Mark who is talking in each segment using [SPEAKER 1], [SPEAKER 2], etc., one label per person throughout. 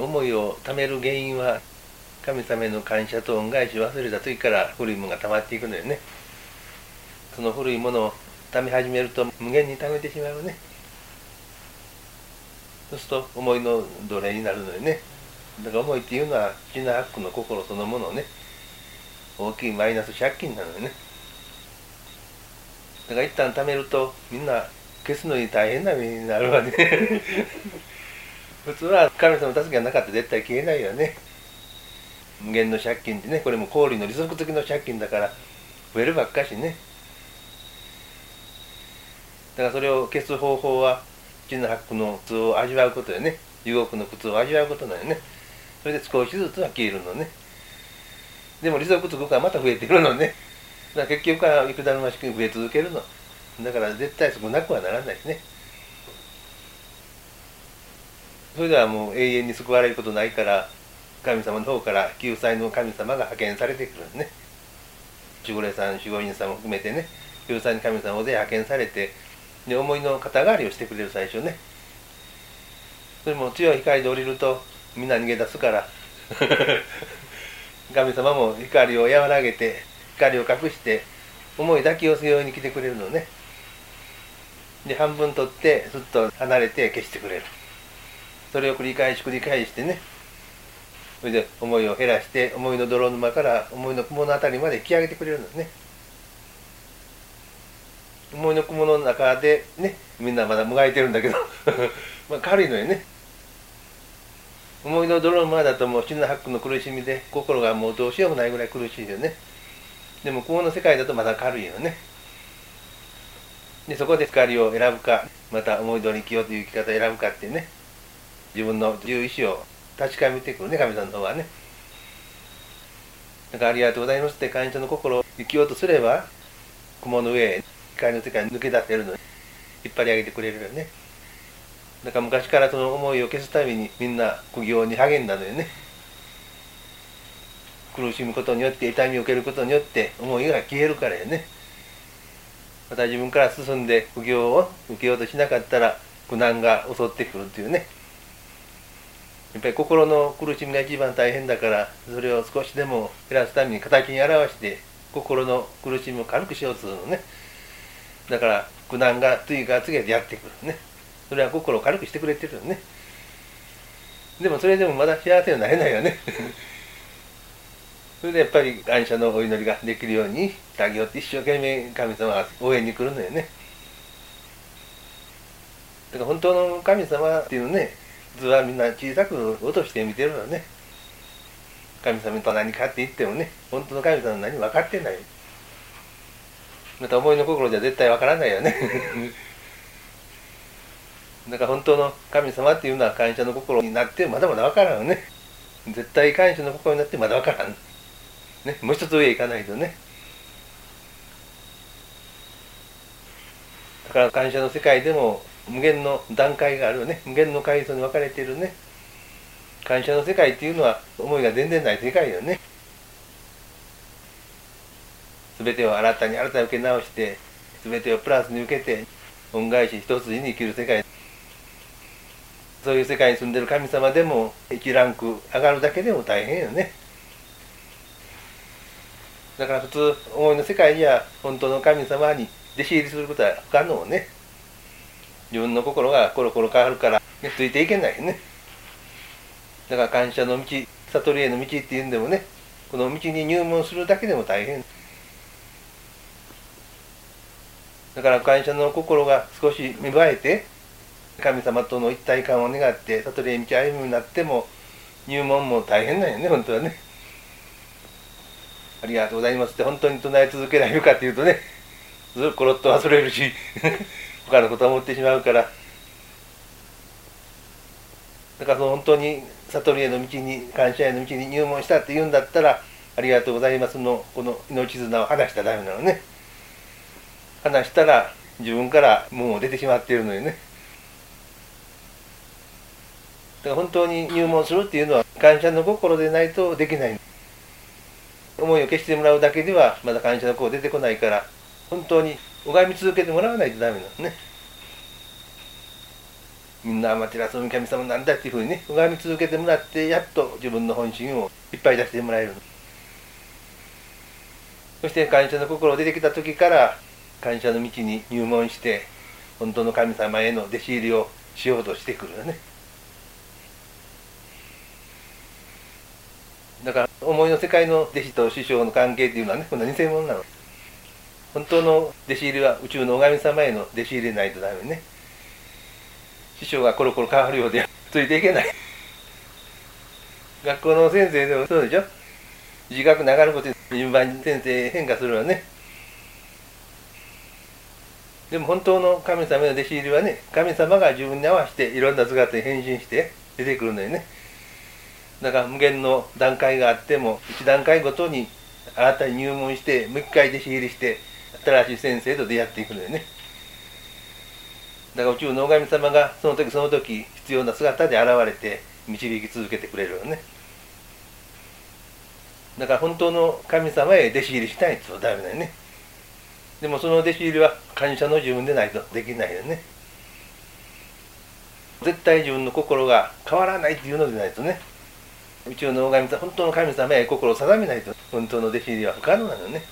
[SPEAKER 1] 思いをためる原因は神様への感謝と恩返しを忘れた時から古いものが溜まっていくのよね。その古いものを溜め始めると無限に溜めてしまうね。そうすると思いの奴隷になるのよね。だから思いっていうのはシナハックの心そのものね、大きいマイナス借金なのよね。だから一旦貯めるとみんな消すのに大変な目になるわね普通は神様の助けがなかったら絶対消えないよね。無限の借金ってね、これも氷の利息付きの借金だから増えるばっかしね。だからそれを消す方法は地の八苦の苦痛を味わうことよね。地獄の苦痛を味わうことなんよね。それで少しずつは消えるのね。でも利息つくからまた増えているのね。だから結局は幾だるましく増え続けるの。だから絶対少なくはならないしね。それではもう永遠に救われることないから、神様の方から救済の神様が派遣されてくるんですね。守護霊さん、守護員さんも含めてね、救済の神様大勢派遣されて、で思いの肩代わりをしてくれる最初ね。それも強い光で降りるとみんな逃げ出すから神様も光を和らげて光を隠して思いだけを背負いに来てくれるのね。で半分取ってすっと離れて消してくれる。それを繰り返してね、それで思いを減らして思いの泥沼から思いの雲のあたりまで引き上げてくれるのね。思いの雲の中でね、みんなまだもがいてるんだけどまあ軽いのよね。思いの泥沼だともう死の八苦の苦しみで心がもうどうしようもないぐらい苦しいよね。でも雲の世界だとまだ軽いよね。でそこで光を選ぶか、また思い通りに生きようという生き方を選ぶかってね、自分の自由意志を確かめてくるね、神様の方はね。だからありがとうございますって感謝の心を生きようとすれば、雲の上へ光の世界に抜け出せるのに引っ張り上げてくれるよね。だから昔からその思いを消すためにみんな苦行に励んだのよね。苦しむことによって痛みを受けることによって思いが消えるからよね。また自分から進んで苦行を受けようとしなかったら苦難が襲ってくるっていうね。やっぱり心の苦しみが一番大変だから、それを少しでも減らすために形に表して心の苦しみを軽くしようとするのね。だから苦難が次から次へとやってくるね。それは心を軽くしてくれてるよね。でもそれでもまだ幸せになれないよねそれでやっぱり感謝のお祈りができるようにしてあげようって一生懸命神様が応援に来るのよね。だから本当の神様っていうのね、図はみんな小さく落として見てるのね。神様と何かって言ってもね、本当の神様は何も分かってない。また思いの心じゃ絶対分からないよねだから本当の神様っていうのは感謝の心になってまだまだ分からんよね。絶対感謝の心になってまだ分からん、ね、もう一つ上へ行かないとね。だから感謝の世界でも無限の段階があるよね。無限の階層に分かれているね。感謝の世界っていうのは思いが全然ない世界よね。全てを新たに受け直して全てをプラスに受けて恩返し一筋に生きる世界。そういう世界に住んでる神様でも1ランク上がるだけでも大変よね。だから普通思いの世界には本当の神様に弟子入りすることは不可能ね。自分の心がコロコロ変わるから、ね、ついていけないね。だから感謝の道、悟りへの道っていうんでもね、この道に入門するだけでも大変。だから感謝の心が少し芽生えて神様との一体感を願って悟りへ道歩むようになっても入門も大変なんよね、本当はね。ありがとうございますって本当に唱え続けられるかっていうとね、ずっとコロッと忘れるし他のことを思ってしまうから。だからその本当に悟りへの道に感謝への道に入門したって言うんだったらありがとうございますのこの命綱を離したらダメなのね。離したら自分からもう出てしまっているのよね。だから本当に入門するっていうのは感謝の心でないとできない。思いを消してもらうだけではまだ感謝の心出てこないから、本当に拝み続けてもらわないとダメなのね。 みんな天照大神様なんだっていうふうにね拝み続けてもらって、やっと自分の本心をいっぱい出してもらえる。そして感謝の心出てきた時から感謝の道に入門して、本当の神様への弟子入りをしようとしてくるよね。だから思いの世界の弟子と師匠の関係っていうのはね、こんな偽物なの。本当の弟子入りは宇宙の大神様への弟子入りでないとダメね。師匠がコロコロ変わるようでついていけない。学校の先生でもそうでしょ。自覚流ることで順番に先生変化するわね。でも本当の神様への弟子入りはね、神様が自分に合わせていろんな姿に変身して出てくるのよね。だから無限の段階があっても、一段階ごとに新たに入門して、もう一回弟子入りして、新しい先生と出会っていくのよね。だから宇宙の大神様がその時その時必要な姿で現れて導き続けてくれるよね。だから本当の神様へ弟子入りしたいとダメだよね。でもその弟子入りは感謝の自分でないとできないよね。絶対自分の心が変わらないっていうのでないとね、宇宙の大神様、本当の神様へ心を定めないと本当の弟子入りは不可能なのね。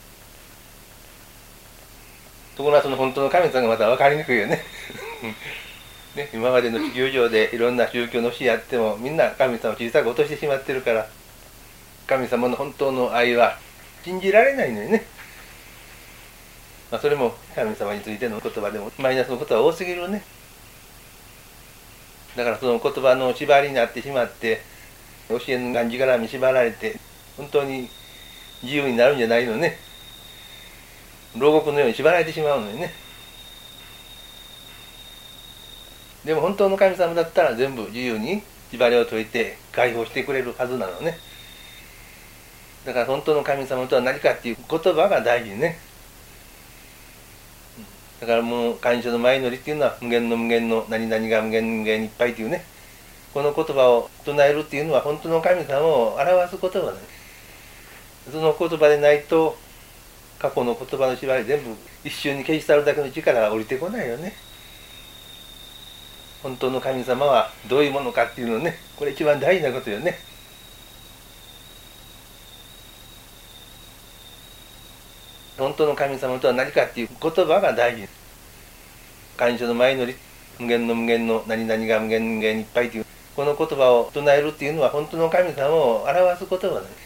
[SPEAKER 1] ところがその本当の神様がまた分かりにくいよね。ね、今までの地球上でいろんな宗教の教えあっても、みんな神様を小さく落としてしまってるから、神様の本当の愛は信じられないのよね。それも神様についての言葉でもマイナスのことは多すぎるね。だからその言葉の縛りになってしまって、教えのがんじがらみに縛られて本当に自由になるんじゃないのね。牢獄のように縛られてしまうのよね。でも本当の神様だったら全部自由に縛りを解いて解放してくれるはずなのね。だから本当の神様とは何かっていう言葉が大事ね。だからもう感謝の前乗りっていうのは無限の無限の何々が無限無限いっぱいっていうね、この言葉を唱えるっていうのは本当の神様を表す言葉なんです。その言葉でないと過去の言葉の縛り全部一瞬に消し去るだけの力が降りてこないよね。本当の神様はどういうものかっていうのね、これ一番大事なことよね。本当の神様とは何かっていう言葉が大事。感謝の前乗り、無限の無限の何々が無限無限いっぱいっていうこの言葉を唱えるっていうのは本当の神様を表す言葉なんです。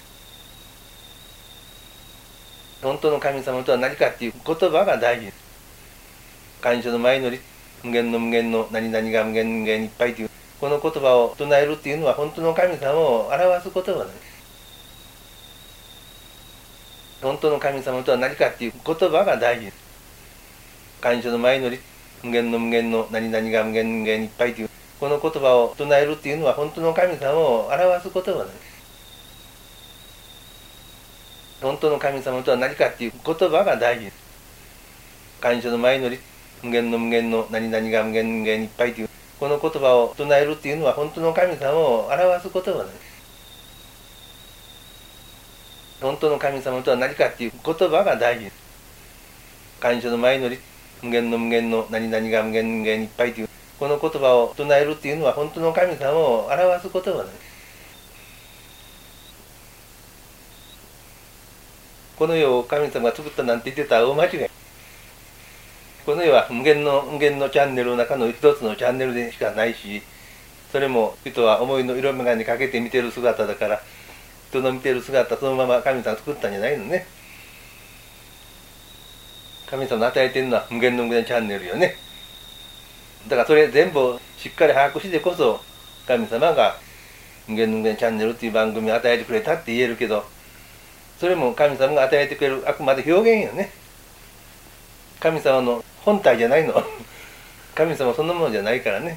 [SPEAKER 1] 本当の神様とは何かっていう言葉が大事。感謝の前乗り、無限の無限の何々が無限無限いっぱいっていうこの言葉を唱えるっていうのは本当の神様を表す言葉なんです。本当の神様とは何かっていう言葉が大事。感謝の前乗り、無限の無限の何々が無限無限いっぱいっていうこの言葉を唱えるっていうのは本当の神様を表す言葉なんです。本当の神様とは何かっていう言葉が大事。感謝の前乗り、無限の無限の何々が無限無限いっぱいっていうこの言葉を唱えるっていうのは本当の神様を表す言葉なんです。本当の神様とは何かっていう言葉が大事。感謝の前乗り、無限の無限の何々が無限無限いっぱいっていうこの言葉を唱えるっていうのは本当の神様を表す言葉なんです。この世を神様が作ったなんて言ってたら大間違い。この世は無限の無限のチャンネルの中の一つのチャンネルでしかないし、それも人は思いの色眼鏡かけて見てる姿だから、人の見てる姿そのまま神様が作ったんじゃないのね。神様の与えてるのは無限の無限チャンネルよね。だからそれ全部しっかり把握してこそ神様が無限の無限チャンネルっていう番組を与えてくれたって言えるけど、それも神様が与えてくれるあくまで表現よね。神様の本体じゃないの。神様そのものじゃないからね。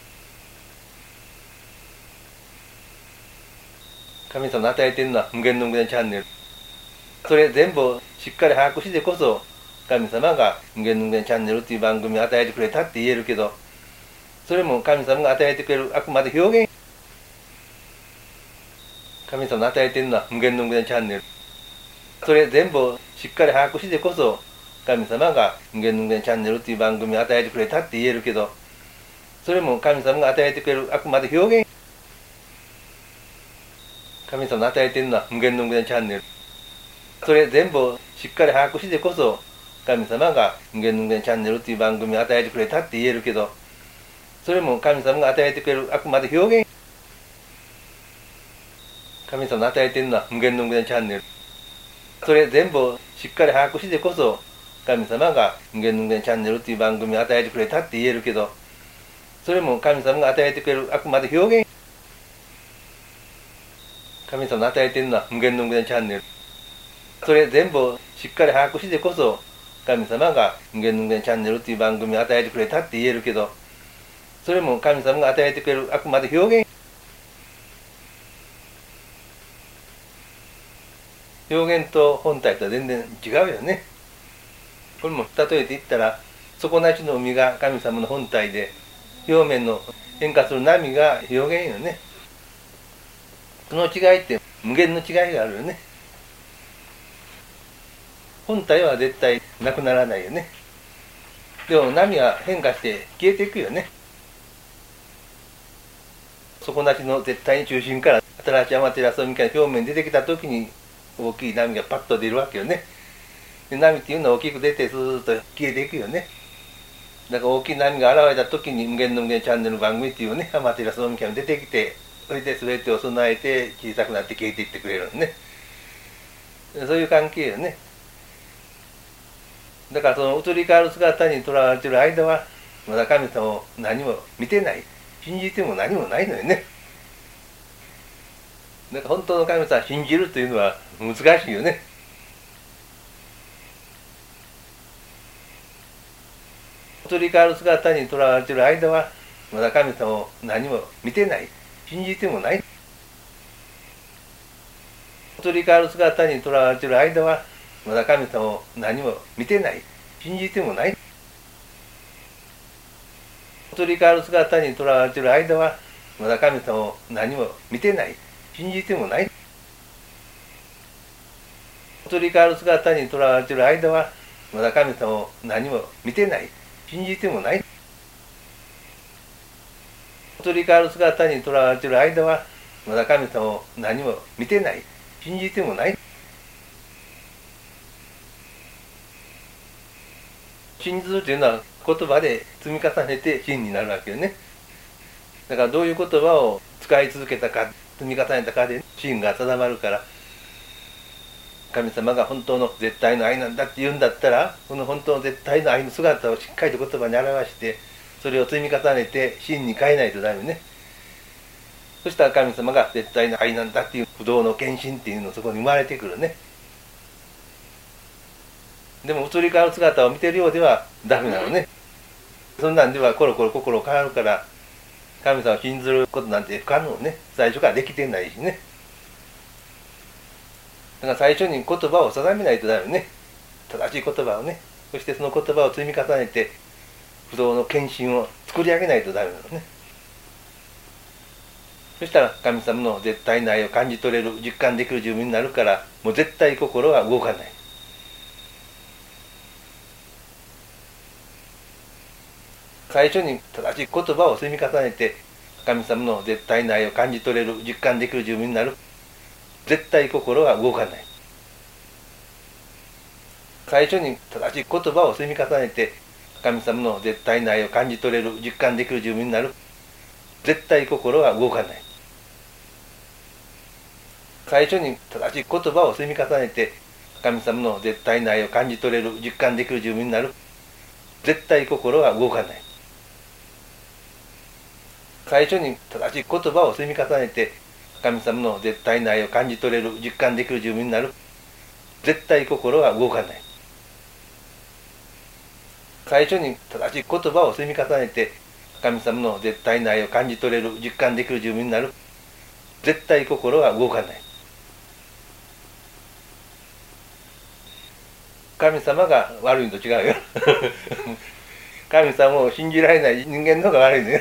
[SPEAKER 1] 神様の与えてるのは無限の無限チャンネル。それ全部しっかり把握してこそ神様が無限の無限チャンネルっていう番組を与えてくれたって言えるけど、それも神様が与えてくれるあくまで表現。神様の与えてるのは無限の無限チャンネル。それ全部しっかり把握してこそ神様が無限の無限チャンネルっていう番組を与えてくれたって言えるけど、 それも神様が与えてくれるあくまで表現。神様の与えているのは無限の無限チャンネル。それ全部をしっかり把握してこそ神様が無限の無限チャンネルっていう番組を与えてくれたって言えるけど、それも神様が与えてくれるあくまで表現。神様の与えているのは無限の無限チャンネル。それ全部をしっかり把握してこそ神様が無限の無限チャンネルっていう番組を与えてくれたって言えるけど、それも神様が与えてくれるあくまで表現。神様の与えているのは無限の無限チャンネル。それ全部をしっかり把握してこそ神様が無限の無限チャンネルっていう番組を与えてくれたって言えるけど、それも神様が与えてくれるあくまで表現。表現と本体とは全然違うよね。これも例えて言ったら、底なしの海が神様の本体で、表面の変化する波が表現よね。その違いって無限の違いがあるよね。本体は絶対なくならないよね。でも波は変化して消えていくよね。底なしの絶対に中心から新しいアマテラスみたいな表面に出てきた時に大きい波がパッと出るわけよね。で波っていうのは大きく出てスーッと消えていくよね。だから大きい波が現れた時に無限の無限チャンネル番組っていうね、アマテラスみたいなの出てきて、それで全てを備えて小さくなって消えていってくれるのね。そういう関係よね。だからその移り変わる姿にとらわれている間はまだ神様を何も見てない、信じても何もないのよね。だから本当の神様を信じるというのは難しいよね。移り変わる姿にとらわれている間はまだ神様を何も見てない、信じてもない。移り変わる姿にとらわれている間はまだ神様を何も見てない、信じてもない。移り変わる姿にとらわれている間はまだ神様を何も見てない、信じてもない。移り変わる姿にとらわれている間はまだ神様を何も見てない、信じてもない。移り変わる姿にとらわれている間はまだ神様を何も見てない、信じてもない。信ずるというのは言葉で積み重ねて真になるわけよね。だからどういう言葉を使い続けたか、積み重ねたかで真が定まるから、神様が本当の絶対の愛なんだって言うんだったら、この本当の絶対の愛の姿をしっかりと言葉に表して、それを積み重ねて真に変えないとダメね。そしたら神様が絶対の愛なんだっていう不動の献身っていうのをそこに生まれてくるね。でも移り変わる姿を見てるようではダメなのね。そんなんではコロコロ心変わるから、神様を信ずることなんて不可能ね。最初からできてないしね。だから最初に言葉を定めないとダメね。正しい言葉をね。そしてその言葉を積み重ねて不動の献身を作り上げないとダメなのね。そしたら神様の絶対の愛を感じ取れる、実感できる自分になるから、もう絶対心は動かない。最初に正しい言葉を積み重ねて神様の絶対の愛を感じ取れる、実感できる自分になる。絶対心は動かない。最初に正しい言葉を積み重ねて神様の絶対の愛を感じ取れる、実感できる自分になる。絶対心は動かない。最初に正しい言葉を積み重ねて神様の絶対の愛を感じ取れる、実感できる自分になる。絶対心は動かない。最初に正しい言葉を積み重ねて神様の絶対の愛を感じ取れる、実感できる自分になる。絶対心は動かない。最初に正しい言葉を積み重ねて神様の絶対の愛を感じ取れる、実感できる自分になる。絶対心は動かない。神様が悪いのと違うよ。神様を信じられない人間の方が悪いのよ。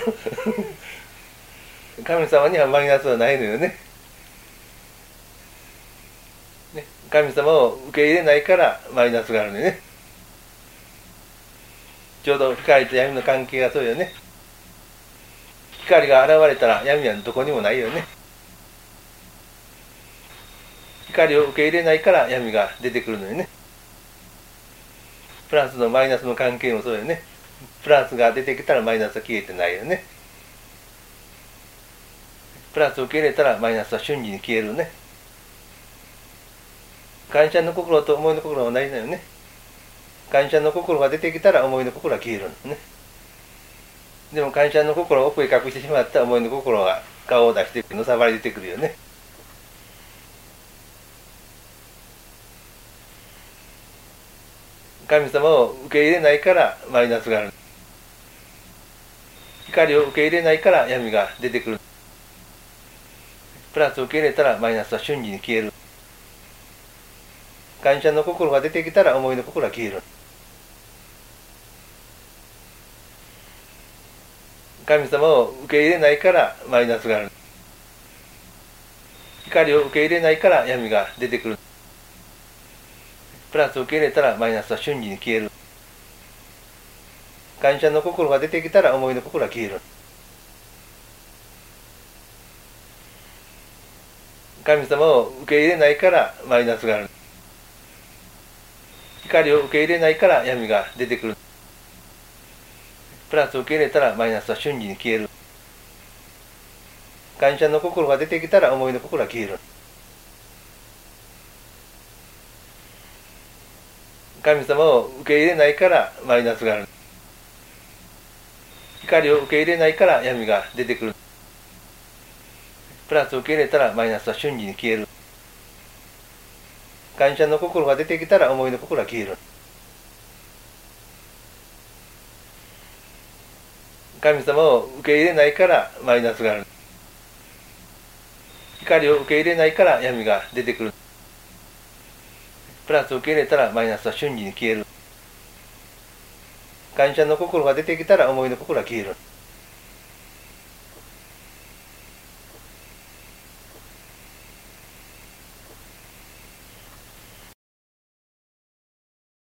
[SPEAKER 1] 神様にはマイナスはないのよね。神様を受け入れないからマイナスがあるのよね。ちょうど光と闇の関係がそうよね。 光が現れたら闇はどこにもないよね。光を受け入れないから闇が出てくるのよね。プラスのマイナスの関係もそうよね。プラスが出てきたらマイナスは消えてないよね。プラスを受け入れたらマイナスは瞬時に消えるね。感謝の心と思いの心は同じだよね。感謝の心が出てきたら思いの心は消えるのね。でも感謝の心を奥へ隠してしまった思いの心が顔を出してのさばり出てくるよね。神様を受け入れないからマイナスがある。光を受け入れないから闇が出てくる。プラスを受け入れたらマイナスは瞬時に消える。感謝の心が出てきたら思いの心は消える。神様を受け入れないからマイナスがある。光を受け入れないから闇が出てくる。プラスを受け入れたらマイナスは瞬時に消える。感謝の心が出てきたら思いの心は消える。神様を受け入れないからマイナスがある。光を受け入れないから闇が出てくる。プラスを受け入れたらマイナスは瞬時に消える。感謝の心が出てきたら思いの心は消える。神様を受け入れないからマイナスがある。光を受け入れないから闇が出てくる。プラスを受け入れたらマイナスは瞬時に消える。感謝の心が出てきたら思いの心は消える。神様を受け入れないからマイナスがある。光を受け入れないから闇が出てくる。プラスを受け入れたらマイナスは瞬時に消える。感謝の心が出てきたら思いの心は消える。